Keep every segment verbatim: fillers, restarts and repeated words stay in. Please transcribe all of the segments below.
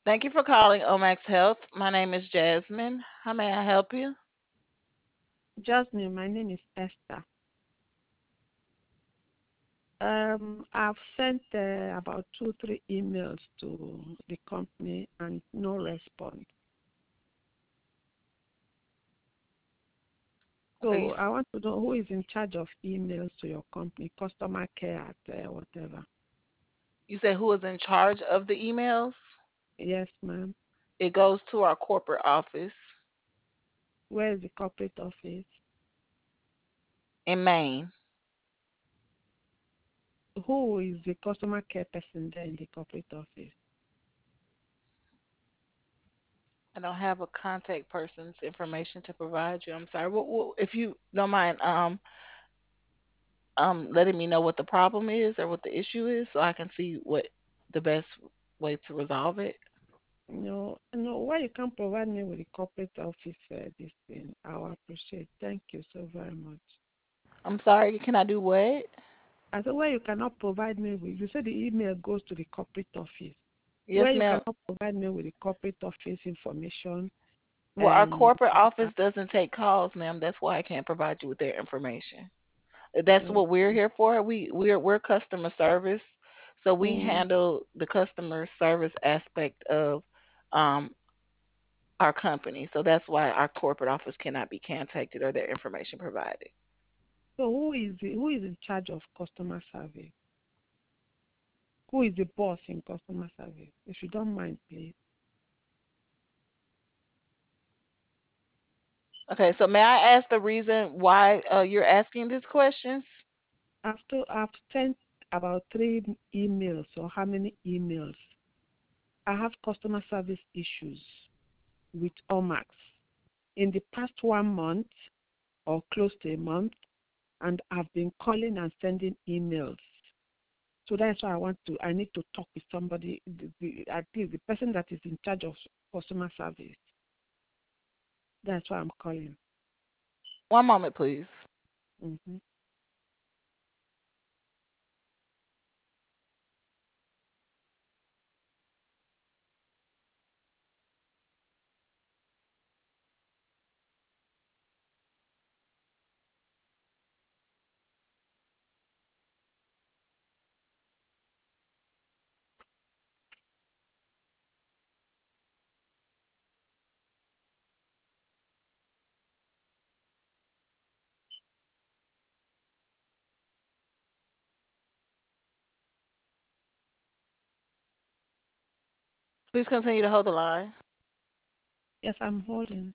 Thank you for calling Omax Health. My name is Jasmine. How may I help you? Jasmine, my name is Esther. Um, I've sent uh, about two, three emails to the company and no response. Okay, you, So I want to know who is in charge of emails to your company, customer care at uh, whatever. you said who is in charge of the emails? Yes, ma'am. It goes to our corporate office Where is the corporate office? in Maine. Who is the customer care person there in the corporate office? I don't have a contact person's information to provide you. I'm sorry. What, what, if you don't mind, um, um, letting me know what the problem is or what the issue is, so I can see what the best way to resolve it. No, no. Why you can't provide me with the corporate office uh, this thing? I will appreciate. Thank you so very much. I'm sorry. Can I do what? I said, where you cannot provide me with, you said the email goes to the corporate office. Yes, Where you ma'am. cannot provide me with the corporate office information, Well, our um, corporate office doesn't take calls, ma'am. That's why I can't provide you with their information. That's uh, what we're here for. We we're we're customer service, so we mm, handle the customer service aspect of um our company. So that's why our corporate office cannot be contacted or their information provided. so who is the, who is in charge of customer service? Who is the boss in customer service? If you don't mind, please. Okay, so may I ask the reason why uh, you're asking these questions? After I've sent about three emails or how many emails, I have customer service issues with Omax in the past one month or close to a month, and I've been calling and sending emails. So that's why I want to, I need to talk with somebody, the, the, at least the person that is in charge of customer service. That's why I'm calling. One moment, please. Mm-hmm. Please continue to hold the line. Yes, I'm holding.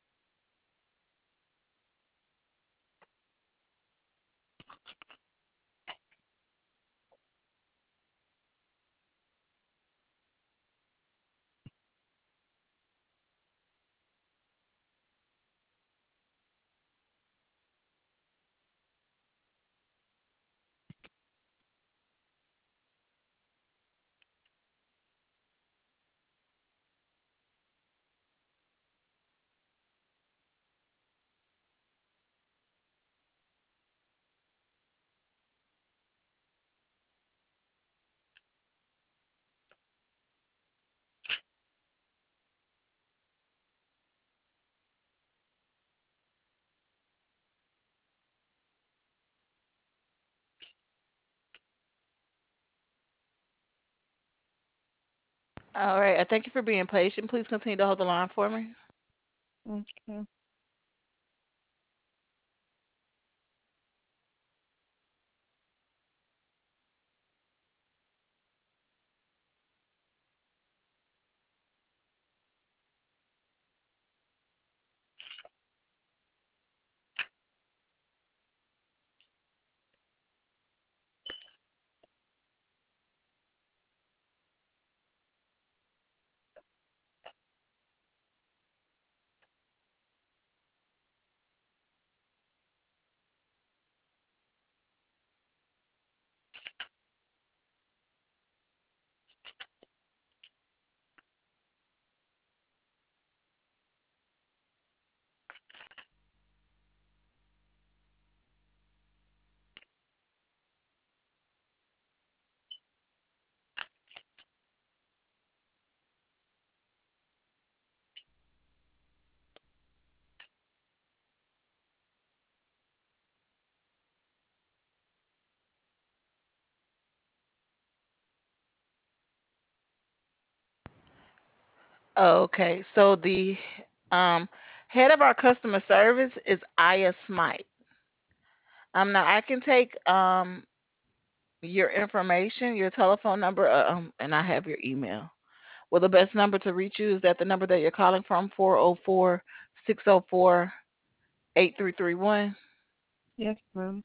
All right. I thank you for being patient. Please continue to hold the line for me. Okay. Okay, so the um head of our customer service is Aya Smite. Um, now I can take um your information, your telephone number, uh, um, and I have your email. Well, the best number to reach you is that the number that you're calling from, four oh four, six oh four, eight three three one. Yes, ma'am.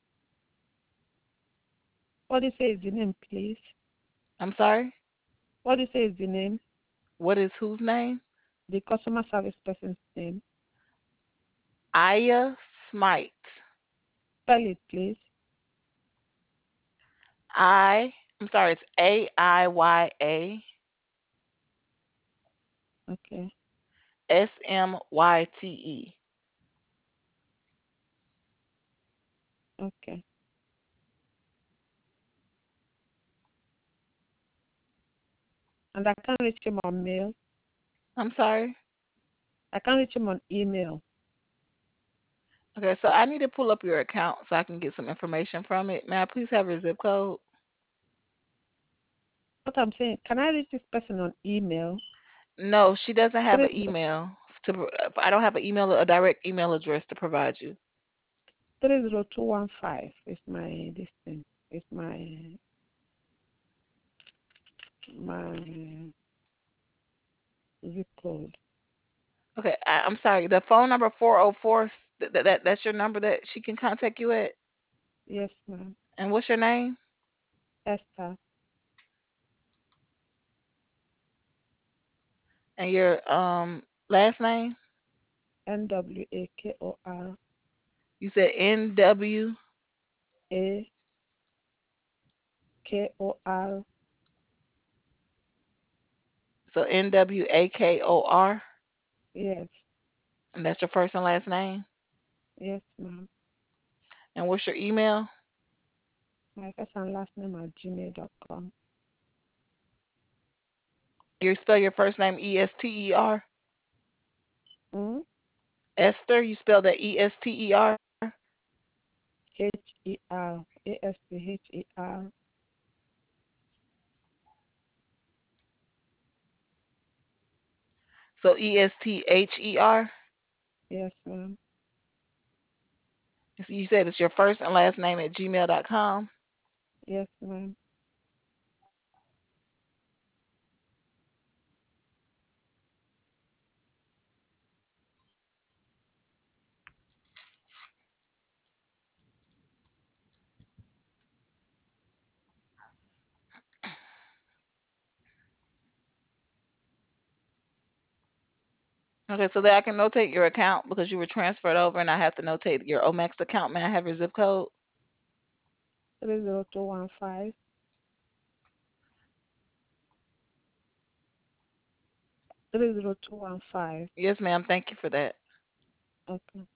What do you say is the name, please? I'm sorry? What do you say is the name? What is whose name? The customer service person's name. Aya Smite. Spell it, please. I, I'm sorry, it's A I Y A Okay, S M Y T E. okay. And I can reach him on mail. I'm sorry? I can reach him on email. Okay, so I need to pull up your account so I can get some information from it. May I please have your zip code? What I'm saying, can I reach this person on email? No, she doesn't have Three an email. To, pro- I don't have an email, a direct email address to provide you. three zero two one five is my this thing. Is my my zip code. Okay, I, I'm sorry. The phone number four oh four, that, that that's your number that she can contact you at. Yes, ma'am. And what's your name Esther. and your um last name? N W A K O R You said N W, A K O R. so N W A K O R, Yes, and that's your first and last name. yes, ma'am. And what's your email? My first and last name at gmail dot com. You spell your first name E S T E R. Mm? Esther, you spell that E S T E R. H E R A S T H E R. So E S T H E R. Yes, ma'am. You said it's your first and last name at gmail dot com. Yes, ma'am. Okay, so that I can notate your account because you were transferred over and I have to notate your Omex account. May I have your zip code? Three zero two one five. Three zero two one five. Yes, ma'am. Thank you for that. Okay.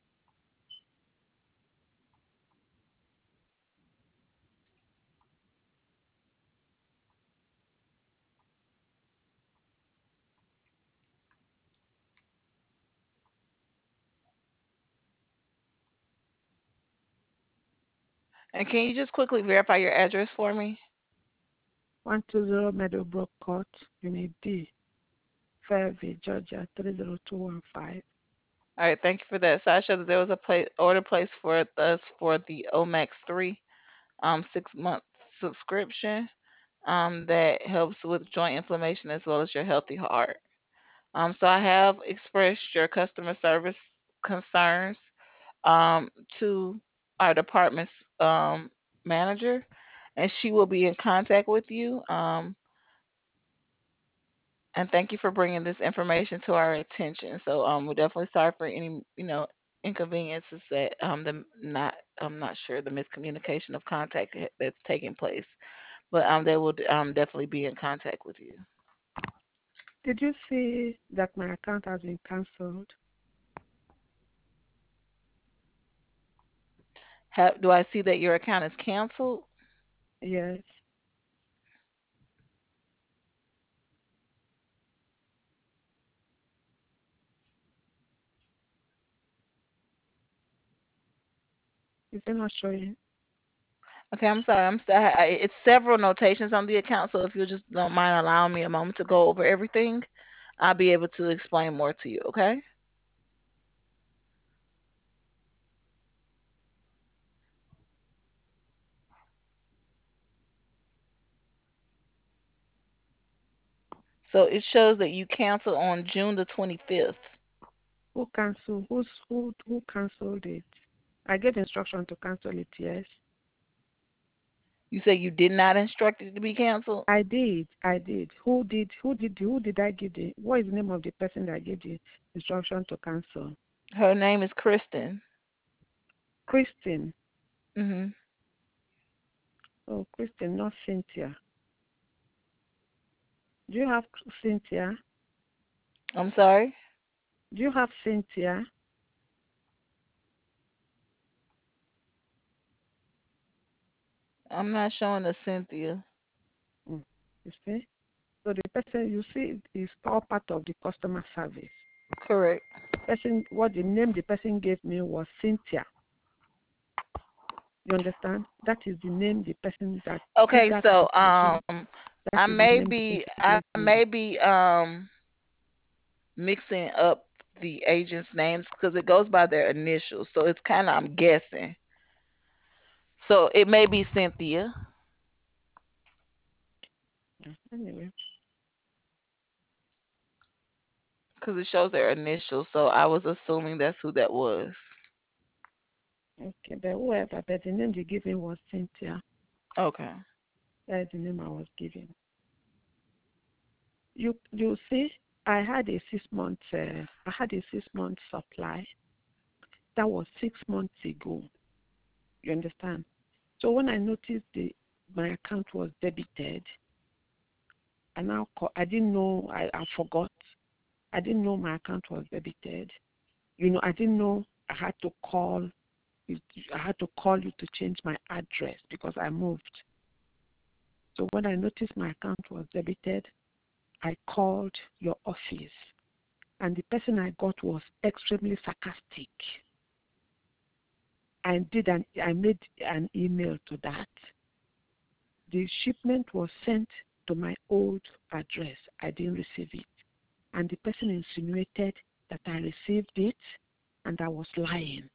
And can you just quickly verify your address for me? One two zero Meadowbrook Court, Unit D, Fairview, Georgia. Three zero two one five. All right, thank you for that. So I showed that there was a pla order placed for us for the Omax three um six month subscription um that helps with joint inflammation as well as your healthy heart. Um, so I have expressed your customer service concerns um to our department's um manager, and she will be in contact with you. Um, and thank you for bringing this information to our attention. So um, we're definitely sorry for any you know inconveniences that um the not I'm not sure the miscommunication of contact that- that's taking place, but um they will um definitely be in contact with you. Did you see that my account has been cancelled? Have, do I see that your account is canceled? Yes. Is it not showing? Okay, I'm sorry. I'm still. I, it's several notations on the account, so if you just don't mind allowing me a moment to go over everything. I'll be able to explain more to you, okay? So it shows that you canceled on June the twenty-fifth. Who cancel? Who's who? Who canceled it? I gave instruction to cancel it. Yes, You say you did not instruct it to be canceled? I did. I did. Who did? Who did? Who did I give the? What is the name of the person that gave the instruction to cancel? Her name is Kristen. Christine. Mhm. Oh, Christine, not Cynthia. Do you have Cynthia? I'm sorry? Do you have Cynthia? I'm not showing a Cynthia. Mm. You see? So the person you see is all part of the customer service. Correct. Person, what the name the person gave me was Cynthia. You understand? That is the name the person that did Okay, that so cancellation. um That I is the may name the be person I gave me. may be um mixing up the agents' names because it goes by their initials. So it's kind of, I'm guessing. So it may be Cynthia Yeah, anyway, because it shows their initials. So I was assuming that's who that was. okay, but whoever, but the name they gave me was Cynthia. Okay. That is the name I was given. You you see, I had a six month uh, I had a six month supply. That was six months ago. You understand? So when I noticed the my account was debited, I now call, I didn't know I, I forgot. I didn't know my account was debited. You know, I didn't know I had to call. I had to call you to change my address because I moved. So when I noticed my account was debited, I called your office, and the person I got was extremely sarcastic. I did an I made an email to that. The shipment was sent to my old address. I didn't receive it. And the person insinuated that I received it and I was lying.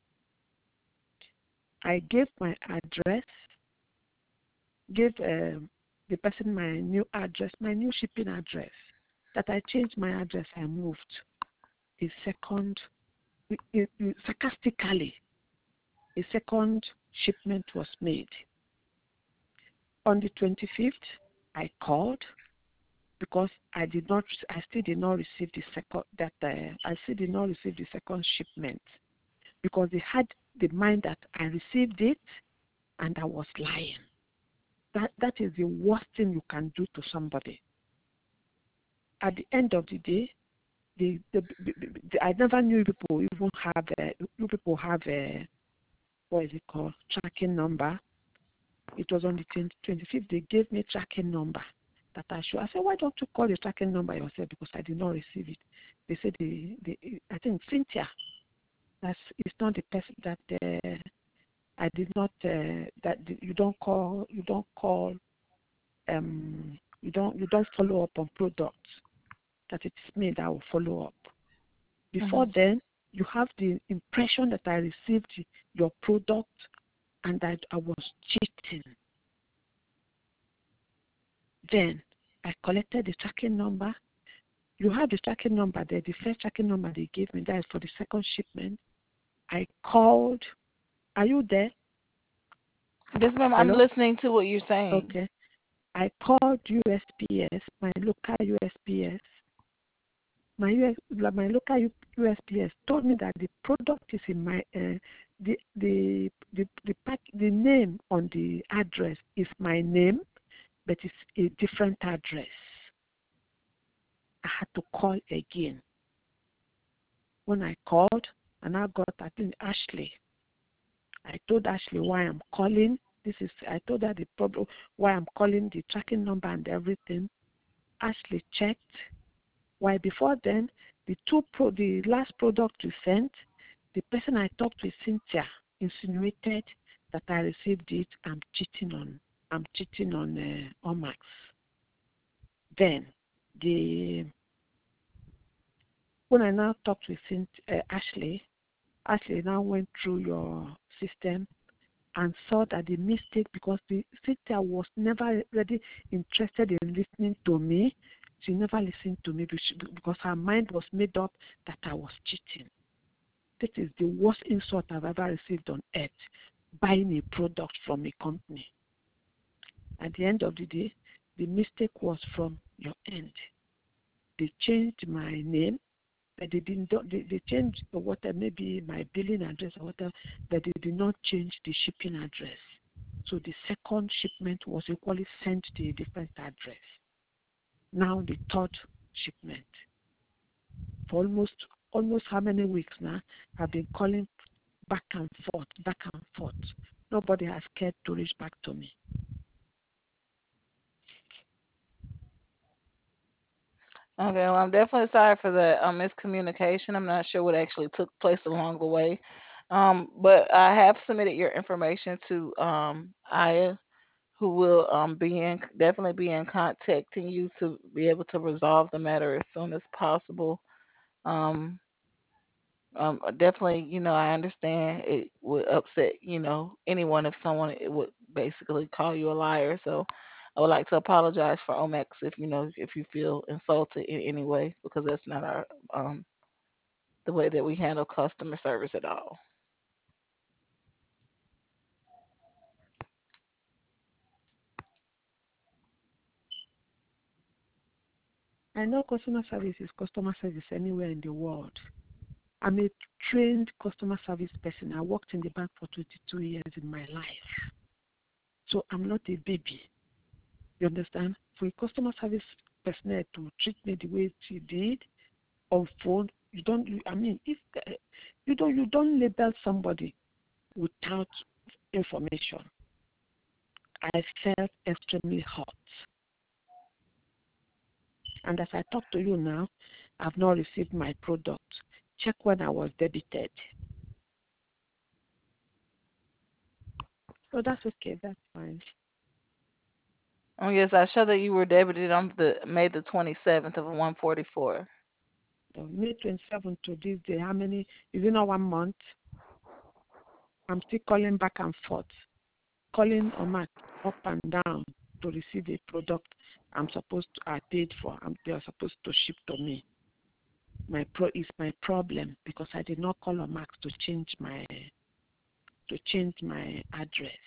I gave my address, gave um, the person my new address, my new shipping address. That I changed my address, I moved. A second, sarcastically, a second shipment was made. On the twenty-fifth, I called because I did not, I still did not receive the second, that uh, I still did not receive the second shipment because they had the mind that I received it and I was lying. That that is the worst thing you can do to somebody. At the end of the day, the, the, the, the I never knew people even have a, you people have a, what is it called, tracking number. It was on the twenty-fifth. They gave me a tracking number that I should. I said, why don't you call the tracking number yourself? Because I did not receive it. They said, the, the, I think Cynthia, that's it's not the person that uh, I did not. Uh, that you don't call. You don't call. Um, you don't. You don't follow up on products. That it's me that will follow up. Before Mhm. then, you have the impression that I received your product and that I was cheating. Then I collected the tracking number. You have the tracking number there, the first tracking number they gave me, that is for the second shipment. I called. Are you there? Yes, ma'am. I'm Hello? listening to what you're saying. Okay. I called U S P S, my local U S P S. My U S, my local U S P S told me that the product is in my uh, the the the the pack, the name on the address is my name, but it's a different address. I had to call again. When I called, and I got, I think, Ashley. I told Ashley why I'm calling. This is, I told her the problem, why I'm calling, the tracking number and everything. Ashley checked. Why before then, the two pro, the last product you sent, the person I talked with, Cynthia, insinuated that I received it. I'm cheating on, I'm cheating on uh, Omax. Then the when I now talked with uh, Ashley, Ashley now went through your system and saw that the mistake, because the Cynthia was never really interested in listening to me. She never listened to me because her mind was made up that I was cheating. This is the worst insult I've ever received on earth, buying a product from a company. At the end of the day, the mistake was from your end. They changed my name, but they didn't. They, they changed whatever, maybe my billing address or whatever, but they did not change the shipping address. So the second shipment was equally sent to a different address. Now the third shipment. For almost almost how many weeks now, I've been calling back and forth, back and forth. Nobody has cared to reach back to me. Okay, well, I'm definitely sorry for the um, miscommunication. I'm not sure what actually took place along the way. Um, but I have submitted your information to um, Aya, who will um, be in definitely be in contacting you to be able to resolve the matter as soon as possible. Um, um, definitely, you know, I understand it would upset, you know, anyone if someone it would basically call you a liar. So I would like to apologize for Omex if you know if you feel insulted in any way because that's not our um the way that we handle customer service at all. I know customer service is customer service anywhere in the world. I'm a trained customer service person. I worked in the bank for twenty-two years in my life. So I'm not a baby. You understand? For a customer service personnel to treat me the way she did on phone, you don't. You, I mean, if uh, you don't, you don't label somebody without information. I felt extremely hot, and as I talk to you now, I've not received my product. Check when I was debited. So that's okay. That's fine. Oh yes, I show that you were debited on the May the twenty seventh of one forty four. So May twenty-seventh to this day, how many? Is it not one month? I'm still calling back and forth, calling on my up and down to receive a product I'm supposed to I paid for. I'm, they are supposed to ship to me. My pro is my problem because I did not call on Max to change my to change my address.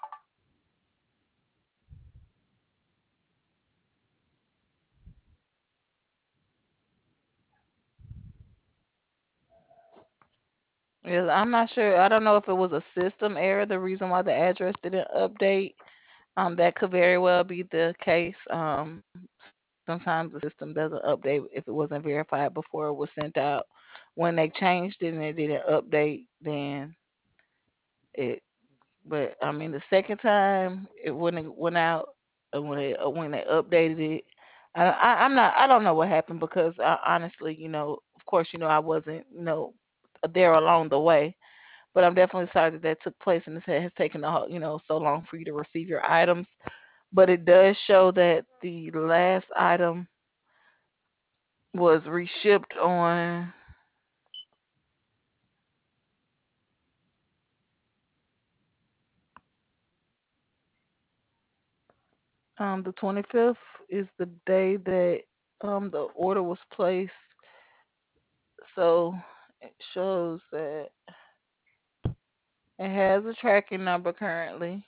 Yes, I'm not sure. I don't know if it was a system error, the reason why the address didn't update. Um, that could very well be the case. Um, sometimes the system doesn't update if it wasn't verified before it was sent out. When they changed it and it didn't update, then it. But I mean, the second time it when it went out, uh, when it uh, when they updated it, I, I I'm not I don't know what happened because I, honestly, you know, of course, you know, I wasn't, you know, there along the way. But I'm definitely sorry that that took place and it has taken a, whole- you know so long for you to receive your items. But it does show that the last item was reshipped on um the twenty-fifth is the day that um the order was placed. So it shows that it has a tracking number currently.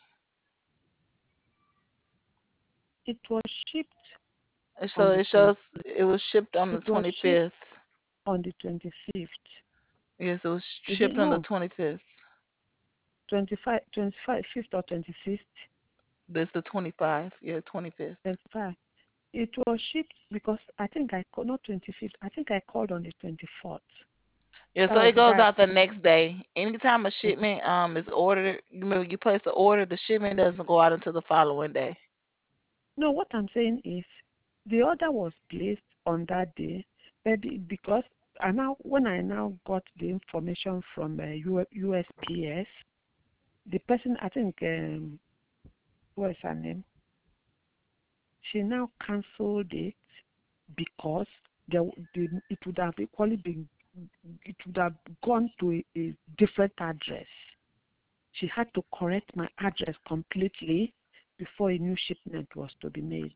It was shipped And so on the it twenty. shows it was shipped on the It was shipped twenty-fifth. on the twenty-fifth. Yes, it was Is it shipped on the no twenty-fifth. twenty-five, twenty-five, fifth or twenty-sixth? This the twenty-five. Yeah, twenty-fifth. twenty-five. It was shipped because I think I called, not twenty-fifth, I think I called on the twenty-fourth. Yeah, That so was it the goes day out the next day. Anytime a I, shipment um is ordered, you remember you place the order, the shipment doesn't go out until the following day. no, what I'm saying is the order was placed on that day, but the- because I now, when I now got the information from uh, U, USPS, the person, I think, um, what is her name? She now cancelled it because there, the, it would have equally been, it would have gone to a, a different address. She had to correct my address completely before a new shipment was to be made.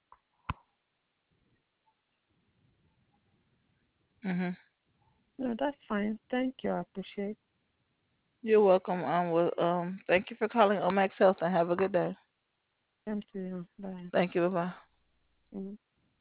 Mhm. No, that's fine. Thank you. I appreciate. You're welcome. Um, well, um, thank you for calling Omax Health and have a good day. Thank you. Bye. Thank you. Bye bye. Mm.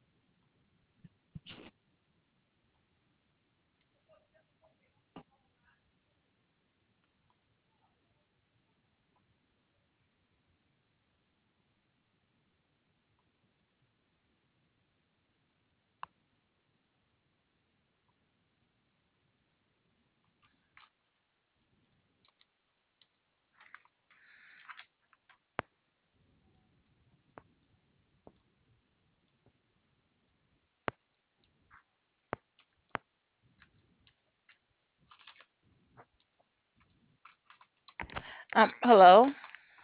Um, hello,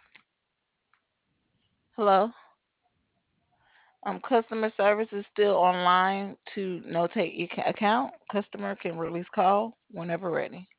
hello. Um, customer service is still online to notate your ca- account. Customer can release call whenever ready.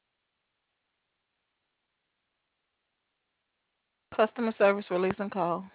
Customer service releasing call.